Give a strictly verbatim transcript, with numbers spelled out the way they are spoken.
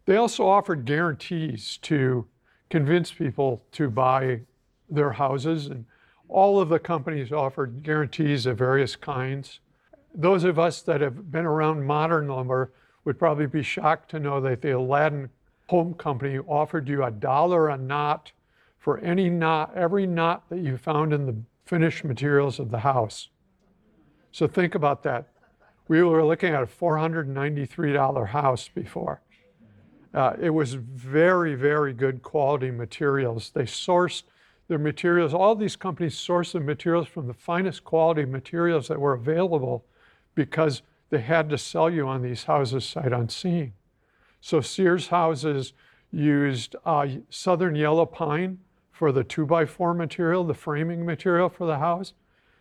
They also offered guarantees to convince people to buy their houses, and all of the companies offered guarantees of various kinds. Those of us that have been around modern lumber would probably be shocked to know that the Aladdin Home Company offered you a dollar a knot for any knot, every knot that you found in the finished materials of the house. So think about that. We were looking at a four hundred ninety-three dollar house before. Uh, it was very, very good quality materials. They sourced their materials. All these companies sourced the materials from the finest quality materials that were available because they had to sell you on these houses sight unseen. So Sears houses used uh, southern yellow pine for the two by four material, the framing material for the house.